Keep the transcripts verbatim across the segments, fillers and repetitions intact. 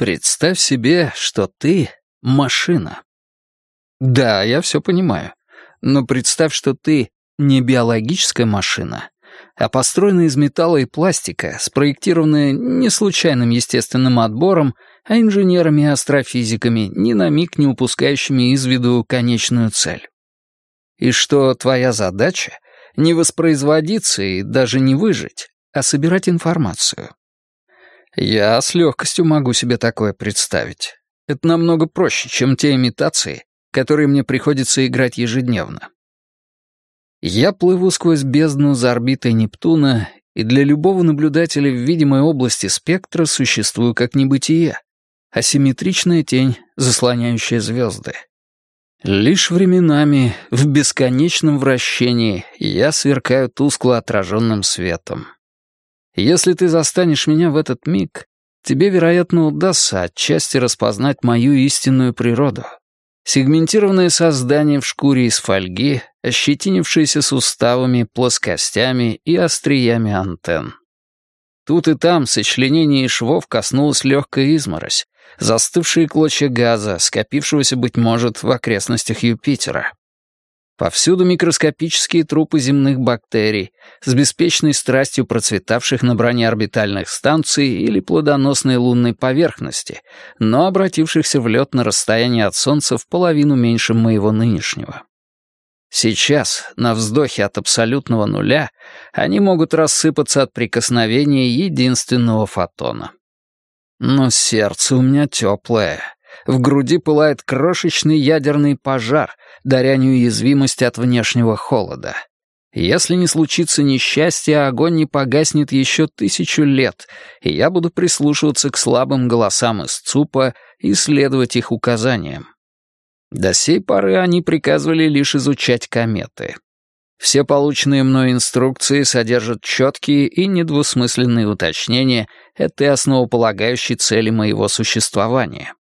Представь себе, что ты — машина. Да, я все понимаю. Но представь, что ты не биологическая машина, а построена из металла и пластика, спроектированная не случайным естественным отбором, а инженерами и астрофизиками, ни на миг не упускающими из виду конечную цель. И что твоя задача — не воспроизводиться и даже не выжить, а собирать информацию. Я с легкостью могу себе такое представить. Это намного проще, чем те имитации, которые мне приходится играть ежедневно. Я плыву сквозь бездну за орбитой Нептуна, и для любого наблюдателя в видимой области спектра существую как небытие, асимметричная тень, заслоняющая звезды. Лишь временами, в бесконечном вращении, я сверкаю тускло отраженным светом. Если ты застанешь меня в этот миг, тебе, вероятно, удастся отчасти распознать мою истинную природу. Сегментированное создание в шкуре из фольги, ощетинившееся суставами, плоскостями и остриями антенн. Тут и там сочленение швов коснулась легкая изморозь, застывшие клочья газа, скопившегося, быть может, в окрестностях Юпитера. Повсюду микроскопические трупы земных бактерий, с беспечной страстью процветавших на броне орбитальных станций или плодоносной лунной поверхности, но обратившихся в лед на расстояние от Солнца в половину меньше моего нынешнего. Сейчас, на вздохе от абсолютного нуля, они могут рассыпаться от прикосновения единственного фотона. Но сердце у меня теплое. В груди пылает крошечный ядерный пожар, даря неуязвимость от внешнего холода. Если не случится несчастье, огонь не погаснет еще тысячу лет, и я буду прислушиваться к слабым голосам из ЦУПа и следовать их указаниям. До сей поры они приказывали лишь изучать кометы. Все полученные мной инструкции содержат четкие и недвусмысленные уточнения этой основополагающей цели моего существования.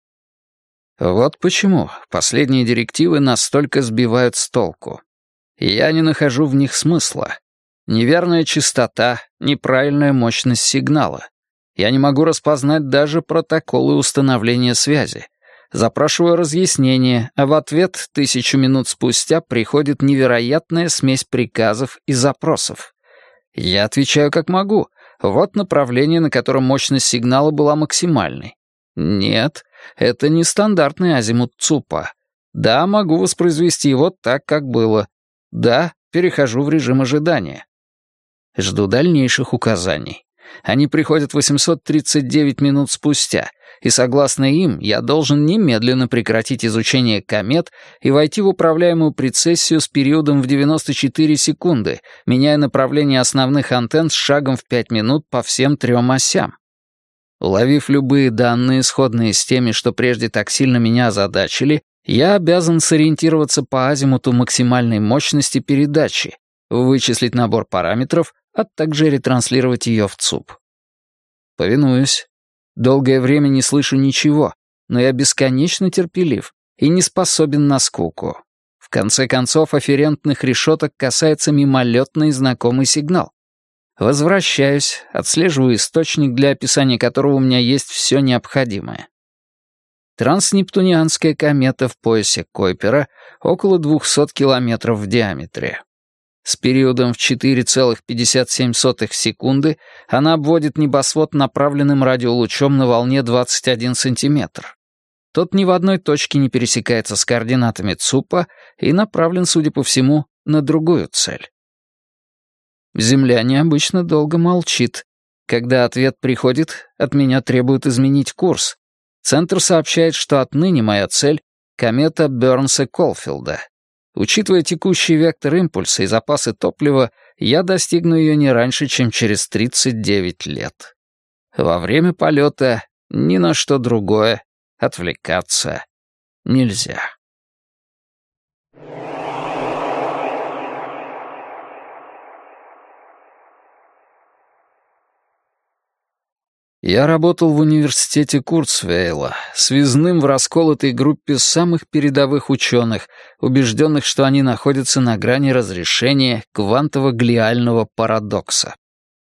Вот почему последние директивы настолько сбивают с толку. Я не нахожу в них смысла. Неверная частота, неправильная мощность сигнала. Я не могу распознать даже протоколы установления связи. Запрашиваю разъяснение, а в ответ тысячу минут спустя приходит невероятная смесь приказов и запросов. Я отвечаю как могу. Вот направление, на котором мощность сигнала была максимальной. Нет, это не стандартный азимут ЦУПа. Да, могу воспроизвести его так, как было. Да, перехожу в режим ожидания. Жду дальнейших указаний. Они приходят восемьсот тридцать девять минут спустя, и согласно им я должен немедленно прекратить изучение комет и войти в управляемую прецессию с периодом в девяносто четыре секунды, меняя направление основных антенн с шагом в пять минут по всем трем осям. Уловив любые данные, сходные с теми, что прежде так сильно меня озадачили, я обязан сориентироваться по азимуту максимальной мощности передачи, вычислить набор параметров, а также ретранслировать ее в ЦУП. Повинуюсь. Долгое время не слышу ничего, но я бесконечно терпелив и не способен на скуку. В конце концов, афферентных решеток касается мимолетный знакомый сигнал. Возвращаюсь, отслеживаю источник, для описания которого у меня есть все необходимое. Транснептунианская комета в поясе Койпера около двухсот километров в диаметре. С периодом в четыре целых пятьдесят семь сотых секунды она обводит небосвод направленным радиолучом на волне двадцать один сантиметр. Тот ни в одной точке не пересекается с координатами ЦУПа и направлен, судя по всему, на другую цель. Земля необычно долго молчит. Когда ответ приходит, от меня требуют изменить курс. Центр сообщает, что отныне моя цель — комета Бернса-Колфилда. Учитывая текущий вектор импульса и запасы топлива, я достигну ее не раньше, чем через тридцать девять лет. Во время полета ни на что другое отвлекаться нельзя. Я работал в университете Курцвейла, связным в расколотой группе самых передовых ученых, убежденных, что они находятся на грани разрешения квантово-глиального парадокса.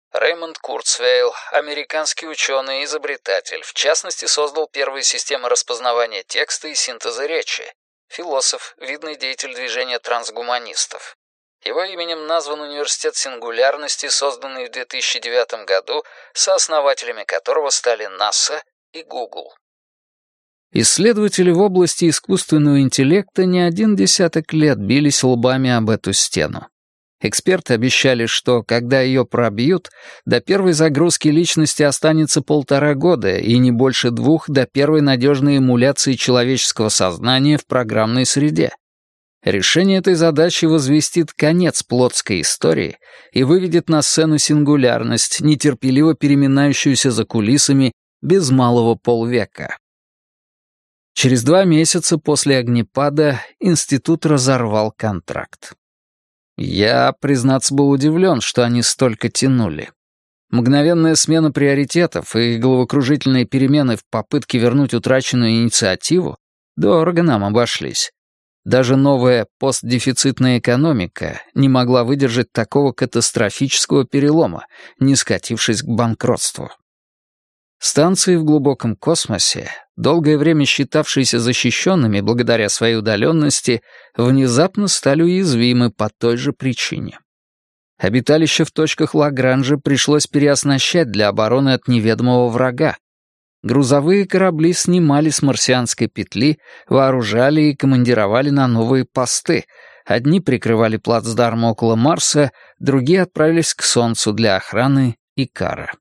Рэймонд Курцвейл, американский ученый и изобретатель, в частности, создал первые системы распознавания текста и синтеза речи. Философ, видный деятель движения трансгуманистов. Его именем назван Университет Сингулярности, созданный в две тысячи девятом году, сооснователями которого стали НАСА и Google. Исследователи в области искусственного интеллекта не один десяток лет бились лбами об эту стену. Эксперты обещали, что, когда ее пробьют, до первой загрузки личности останется полтора года и не больше двух до первой надежной эмуляции человеческого сознания в программной среде. Решение этой задачи возвестит конец плотской истории и выведет на сцену сингулярность, нетерпеливо переминающуюся за кулисами без малого полвека. Через два месяца после огнепада институт разорвал контракт. Я, признаться, был удивлен, что они столько тянули. Мгновенная смена приоритетов и головокружительные перемены в попытке вернуть утраченную инициативу дорого нам обошлись. Даже новая постдефицитная экономика не могла выдержать такого катастрофического перелома, не скатившись к банкротству. Станции в глубоком космосе, долгое время считавшиеся защищенными благодаря своей удаленности, внезапно стали уязвимы по той же причине. Обиталища в точках Лагранжа пришлось переоснащать для обороны от неведомого врага. Грузовые корабли снимали с марсианской петли, вооружали и командировали на новые посты. Одни прикрывали плацдарм около Марса, другие отправились к Солнцу для охраны Икара.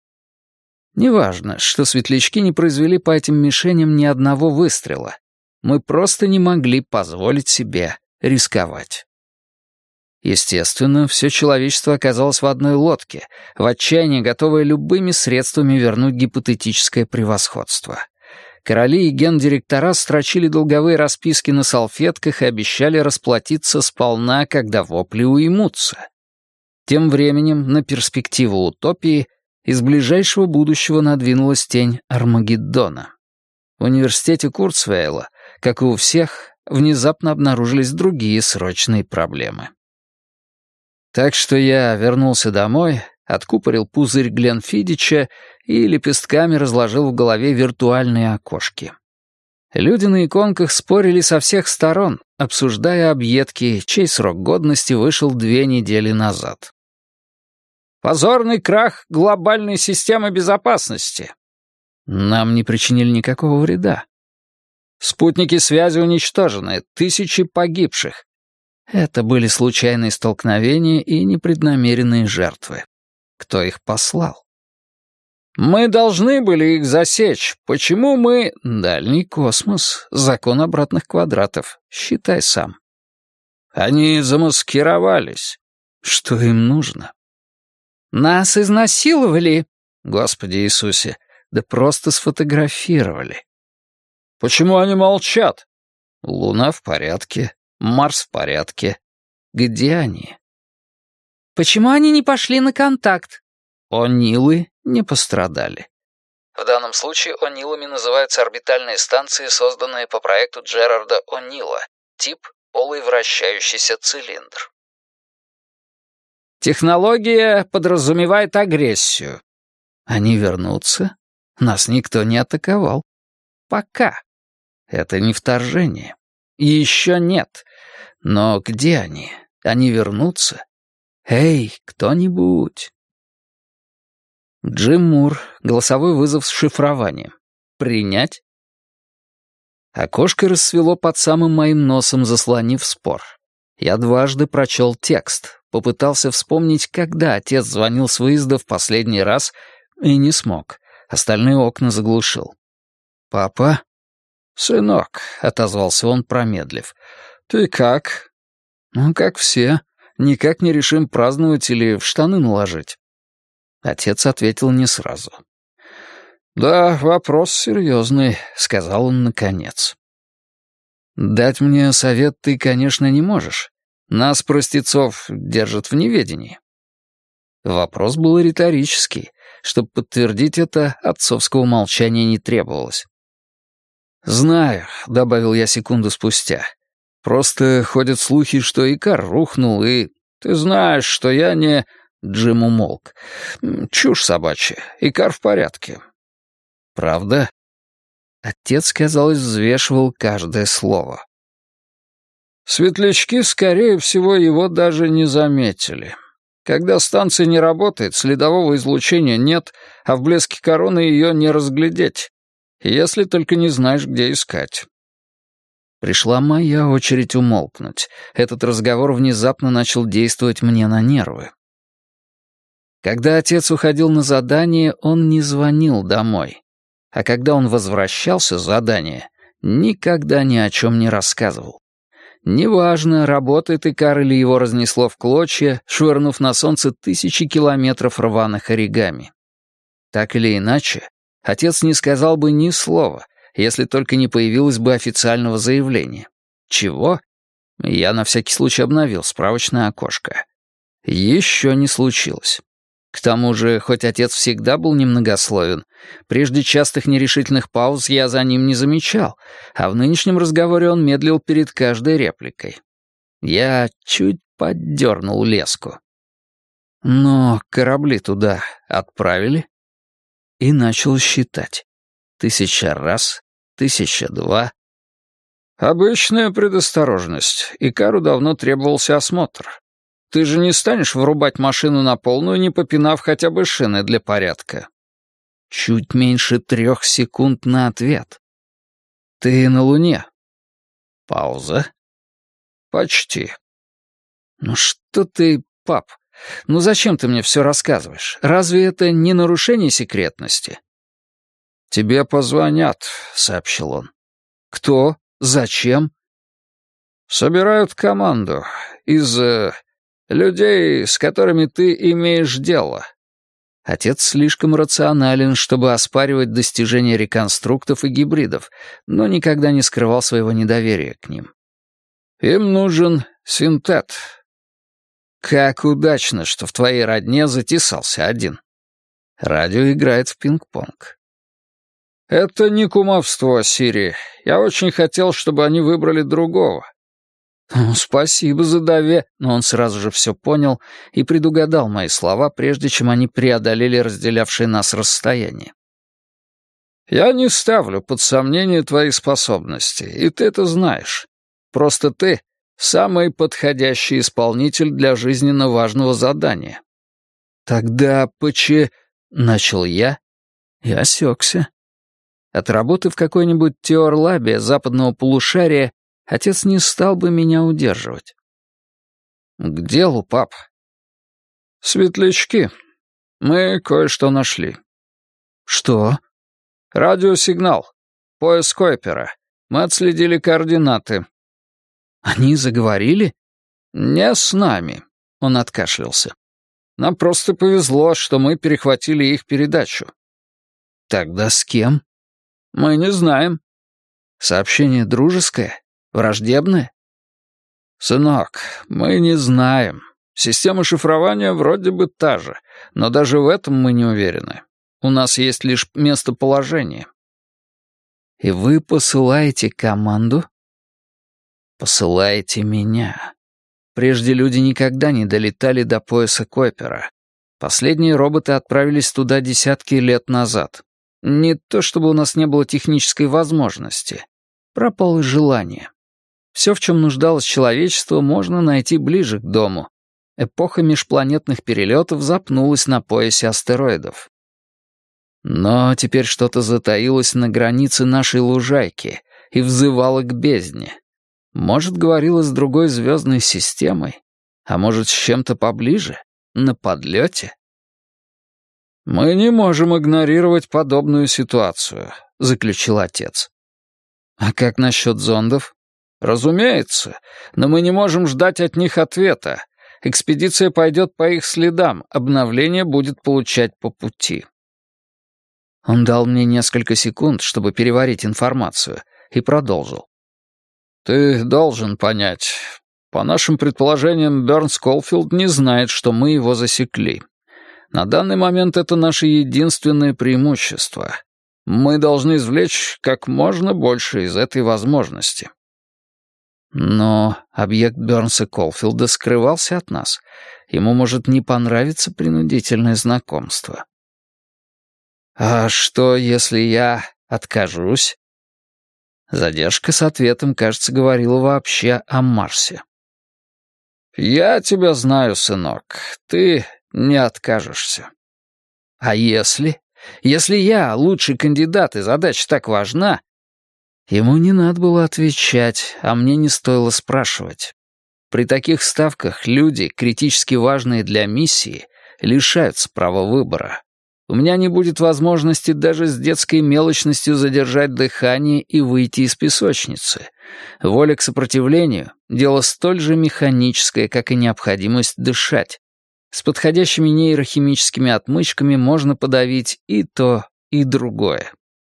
Неважно, что светлячки не произвели по этим мишеням ни одного выстрела. Мы просто не могли позволить себе рисковать. Естественно, все человечество оказалось в одной лодке, в отчаянии готовое любыми средствами вернуть гипотетическое превосходство. Короли и гендиректора строчили долговые расписки на салфетках и обещали расплатиться сполна, когда вопли уймутся. Тем временем на перспективу утопии из ближайшего будущего надвинулась тень Армагеддона. В университете Курцвейла, как и у всех, внезапно обнаружились другие срочные проблемы. Так что я вернулся домой, откупорил пузырь Гленфидича и лепестками разложил в голове виртуальные окошки. Люди на иконках спорили со всех сторон, обсуждая объедки, чей срок годности вышел две недели назад. «Позорный крах глобальной системы безопасности». Нам не причинили никакого вреда. «Спутники связи уничтожены, тысячи погибших». Это были случайные столкновения и непреднамеренные жертвы. Кто их послал? «Мы должны были их засечь. Почему мы...» «Дальний космос. Закон обратных квадратов. Считай сам». «Они замаскировались». «Что им нужно?» «Нас изнасиловали». «Господи Иисусе, да просто сфотографировали». «Почему они молчат?» «Луна в порядке, Марс в порядке. Где они?» «Почему они не пошли на контакт?» «О'Нилы не пострадали». В данном случае О'Нилами называются орбитальные станции, созданные по проекту Джерарда О'Нила, тип полый вращающийся цилиндр. «Технология подразумевает агрессию». «Они вернутся? Нас никто не атаковал. Пока. Это не вторжение. Еще нет. Но где они? Они вернутся? Эй, кто-нибудь?» Джим Мур. Голосовой вызов с шифрованием. «Принять?» Окошко расцвело под самым моим носом, заслонив спор. Я дважды прочел текст, попытался вспомнить, когда отец звонил с выезда в последний раз, и не смог. Остальные окна заглушил. «Папа?» «Сынок», — отозвался он, промедлив. «Ты как?» «Ну, как все. Никак не решим, праздновать или в штаны наложить». Отец ответил не сразу. «Да, вопрос серьезный», — сказал он наконец. «Дать мне совет ты, конечно, не можешь. Нас, простецов, держат в неведении». Вопрос был риторический. Чтобы подтвердить это, отцовского молчания не требовалось. «Знаю», — добавил я секунду спустя. «Просто ходят слухи, что Икар рухнул, и...» «Ты знаешь, что я не...» Джим умолк. «Чушь собачья. Икар в порядке». «Правда?» Отец, казалось, взвешивал каждое слово. Светлячки, скорее всего, его даже не заметили. Когда станция не работает, следового излучения нет, а в блеске короны ее не разглядеть, если только не знаешь, где искать. Пришла моя очередь умолкнуть. Этот разговор внезапно начал действовать мне на нервы. Когда отец уходил на задание, он не звонил домой. А когда он возвращался с задания, никогда ни о чем не рассказывал. Неважно, работает Икар или его разнесло в клочья, швырнув на солнце тысячи километров рваных оригами. Так или иначе, отец не сказал бы ни слова, если только не появилось бы официального заявления. Чего? Я на всякий случай обновил справочное окошко. Еще не случилось. К тому же, хоть отец всегда был немногословен, прежде частых нерешительных пауз я за ним не замечал, а в нынешнем разговоре он медлил перед каждой репликой. Я чуть поддернул леску. Но корабли туда отправили? И начал считать. Тысяча раз, тысяча два. Обычная предосторожность. Икару давно требовался осмотр. Ты же не станешь врубать машину на полную, не попинав хотя бы шины для порядка. Чуть меньше трех секунд на ответ. Ты на Луне. Пауза. Почти. Ну что ты, пап, ну зачем ты мне все рассказываешь? Разве это не нарушение секретности? Тебе позвонят, сообщил он. Кто? Зачем? Собирают команду из... Э, людей, с которыми ты имеешь дело. Отец слишком рационален, чтобы оспаривать достижения реконструктов и гибридов, но никогда не скрывал своего недоверия к ним. Им нужен синтет. Как удачно, что в твоей родне затесался один. Радио играет в пинг-понг. Это не кумовство, Сири. Я очень хотел, чтобы они выбрали другого. «Спасибо за дове», но он сразу же все понял и предугадал мои слова, прежде чем они преодолели разделявшее нас расстояние. «Я не ставлю под сомнение твои способности, и ты это знаешь. Просто ты — самый подходящий исполнитель для жизненно важного задания». «Тогда поче...» — начал я и осекся. От работы в какой-нибудь теорлабе западного полушария отец не стал бы меня удерживать. «К делу, пап». «Светлячки. Мы кое-что нашли». «Что?» «Радиосигнал. Пояс Койпера. Мы отследили координаты». «Они заговорили?» «Не с нами», — он откашлялся. «Нам просто повезло, что мы перехватили их передачу». «Тогда с кем?» «Мы не знаем». «Сообщение дружеское? Враждебное?» «Сынок, мы не знаем. Система шифрования вроде бы та же, но даже в этом мы не уверены. У нас есть лишь местоположение». «И вы посылаете команду?» «Посылаете меня. Прежде люди никогда не долетали до пояса Койпера. Последние роботы отправились туда десятки лет назад. Не то чтобы у нас не было технической возможности. Пропало желание. Все, в чем нуждалось человечество, можно найти ближе к дому. Эпоха межпланетных перелетов запнулась на поясе астероидов. Но теперь что-то затаилось на границе нашей лужайки и взывало к бездне. Может, говорило с другой звездной системой, а может, с чем-то поближе, на подлете? «Мы не можем игнорировать подобную ситуацию», — заключил отец. «А как насчет зондов?» «Разумеется, но мы не можем ждать от них ответа. Экспедиция пойдет по их следам, обновление будет получать по пути». Он дал мне несколько секунд, чтобы переварить информацию, и продолжил. «Ты должен понять. По нашим предположениям, Бернс Колфилд не знает, что мы его засекли. На данный момент это наше единственное преимущество. Мы должны извлечь как можно больше из этой возможности». Но объект Бернса Колфилда скрывался от нас. Ему может не понравиться принудительное знакомство. А что, если я откажусь? Задержка с ответом, кажется, говорила вообще о Марсе. «Я тебя знаю, сынок. Ты не откажешься». «А если? Если я лучший кандидат и задача так важна...» Ему не надо было отвечать, а мне не стоило спрашивать. При таких ставках люди, критически важные для миссии, лишаются права выбора. У меня не будет возможности даже с детской мелочностью задержать дыхание и выйти из песочницы. Воля к сопротивлению — дело столь же механическое, как и необходимость дышать. С подходящими нейрохимическими отмычками можно подавить и то, и другое.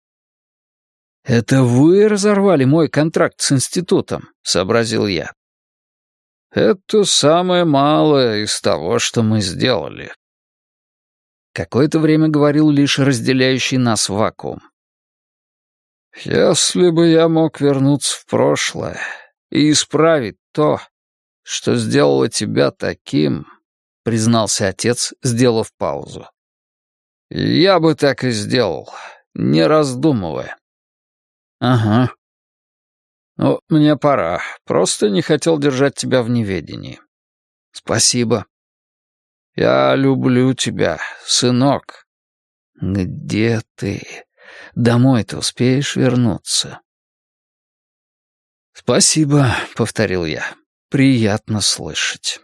«Это вы разорвали мой контракт с институтом», — сообразил я. «Это самое малое из того, что мы сделали». Какое-то время говорил лишь разделяющий нас вакуум. «Если бы я мог вернуться в прошлое и исправить то, что сделало тебя таким», — признался отец, сделав паузу. «Я бы так и сделал, не раздумывая». «Ага. Ну, мне пора. Просто не хотел держать тебя в неведении». «Спасибо». «Я люблю тебя, сынок». «Где ты? Домой ты успеешь вернуться?» «Спасибо», — повторил я. «Приятно слышать».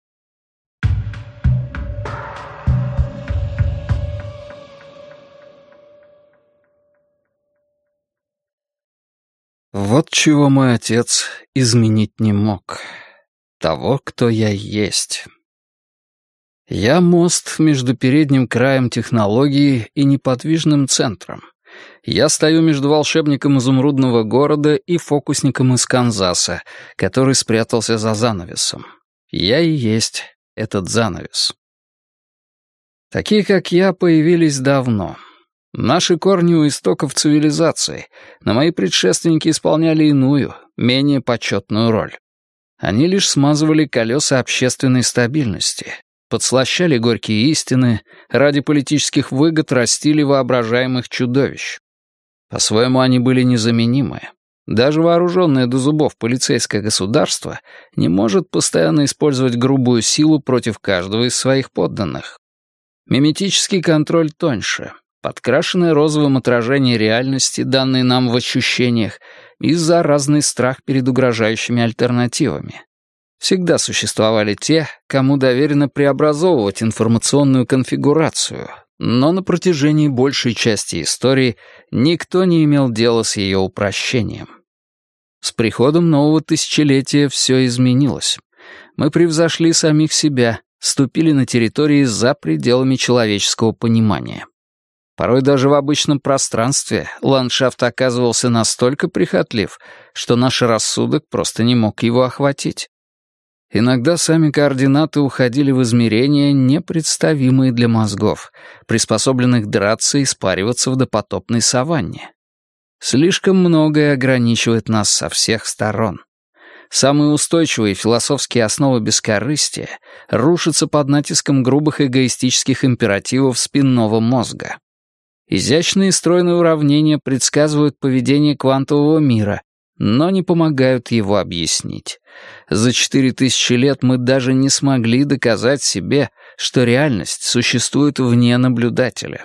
Вот чего мой отец изменить не мог. Того, кто я есть. Я мост между передним краем технологии и неподвижным центром. Я стою между волшебником изумрудного города и фокусником из Канзаса, который спрятался за занавесом. Я и есть этот занавес. Такие, как я, появились давно. Наши корни у истоков цивилизации, но мои предшественники исполняли иную, менее почетную роль. Они лишь смазывали колеса общественной стабильности, подслащали горькие истины, ради политических выгод растили воображаемых чудовищ. По-своему, они были незаменимы. Даже вооруженное до зубов полицейское государство не может постоянно использовать грубую силу против каждого из своих подданных. Миметический контроль тоньше, подкрашенное розовым отражение реальности, данной нам в ощущениях, и заразный страх перед угрожающими альтернативами. Всегда существовали те, кому доверено преобразовывать информационную конфигурацию, но на протяжении большей части истории никто не имел дела с ее упрощением. С приходом нового тысячелетия все изменилось. Мы превзошли самих себя, ступили на территории за пределами человеческого понимания. Порой даже в обычном пространстве ландшафт оказывался настолько прихотлив, что наш рассудок просто не мог его охватить. Иногда сами координаты уходили в измерения, непредставимые для мозгов, приспособленных драться и спариваться в допотопной саванне. Слишком многое ограничивает нас со всех сторон. Самые устойчивые философские основы бескорыстия рушатся под натиском грубых эгоистических императивов спинного мозга. Изящные и стройные уравнения предсказывают поведение квантового мира, но не помогают его объяснить. За четыре тысячи лет мы даже не смогли доказать себе, что реальность существует вне наблюдателя.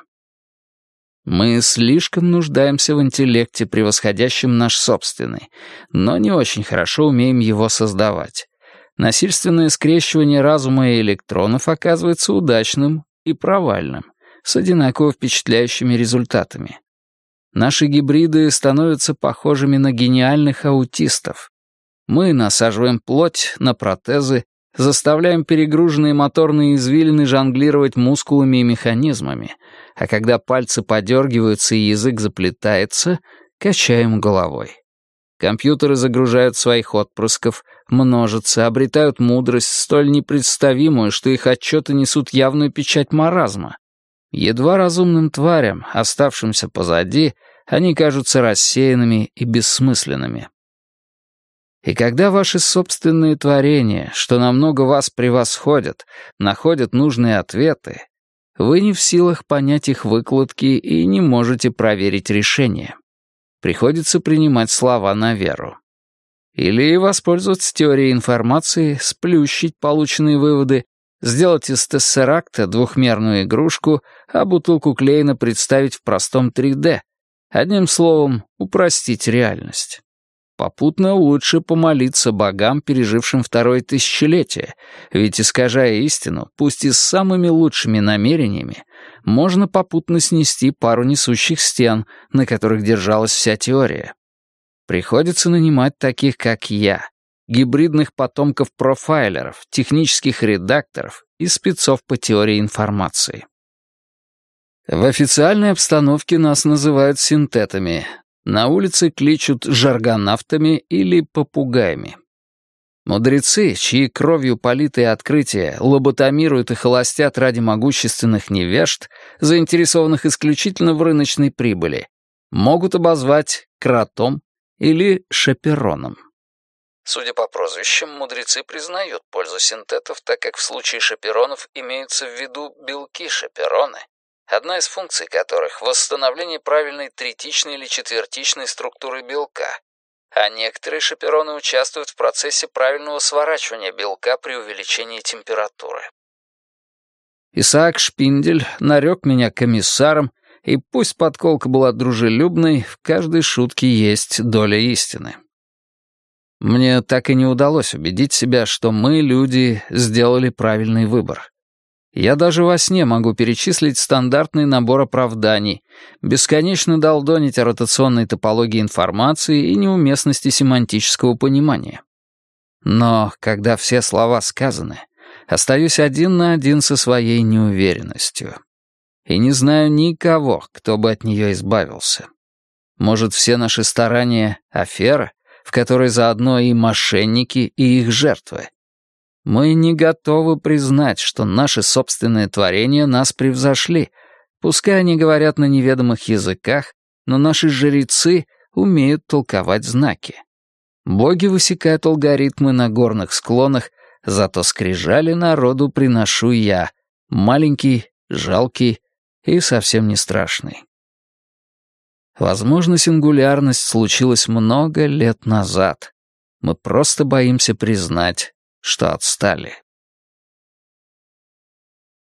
Мы слишком нуждаемся в интеллекте, превосходящем наш собственный, но не очень хорошо умеем его создавать. Насильственное скрещивание разума и электронов оказывается удачным и провальным, с одинаково впечатляющими результатами. Наши гибриды становятся похожими на гениальных аутистов. Мы насаживаем плоть на протезы, заставляем перегруженные моторные извилины жонглировать мускулами и механизмами, а когда пальцы подергиваются и язык заплетается, качаем головой. Компьютеры загружают своих отпрысков, множатся, обретают мудрость, столь непредставимую, что их отчеты несут явную печать маразма. Едва разумным тварям, оставшимся позади, они кажутся рассеянными и бессмысленными. И когда ваши собственные творения, что намного вас превосходят, находят нужные ответы, вы не в силах понять их выкладки и не можете проверить решение. Приходится принимать слова на веру. Или воспользоваться теорией информации, сплющить полученные выводы, сделать из тессеракта двухмерную игрушку, а бутылку Клейна представить в простом три дэ. Одним словом, упростить реальность. Попутно лучше помолиться богам, пережившим второе тысячелетие, ведь, искажая истину, пусть и с самыми лучшими намерениями, можно попутно снести пару несущих стен, на которых держалась вся теория. Приходится нанимать таких, как я, гибридных потомков профайлеров, технических редакторов и спецов по теории информации. В официальной обстановке нас называют синтетами, на улице кличут жаргонавтами или попугаями. Мудрецы, чьи кровью политые открытия лоботомируют и холостят ради могущественных невежд, заинтересованных исключительно в рыночной прибыли, могут обозвать кротом или шапероном. Судя по прозвищам, мудрецы признают пользу синтетов, так как в случае шаперонов имеются в виду белки-шапероны, одна из функций которых — восстановление правильной третичной или четвертичной структуры белка, а некоторые шапероны участвуют в процессе правильного сворачивания белка при увеличении температуры. Исаак Шпиндель нарек меня комиссаром, и пусть подколка была дружелюбной, в каждой шутке есть доля истины. Мне так и не удалось убедить себя, что мы, люди, сделали правильный выбор. Я даже во сне могу перечислить стандартный набор оправданий, бесконечно долдонить о ротационной топологии информации и неуместности семантического понимания. Но, когда все слова сказаны, остаюсь один на один со своей неуверенностью. И не знаю никого, кто бы от нее избавился. Может, все наши старания — афера, в которой заодно и мошенники, и их жертвы? Мы не готовы признать, что наши собственные творения нас превзошли. Пускай они говорят на неведомых языках, но наши жрецы умеют толковать знаки. Боги высекают алгоритмы на горных склонах, зато скрижали народу приношу я, маленький, жалкий и совсем не страшный. Возможно, сингулярность случилась много лет назад. Мы просто боимся признать, что отстали.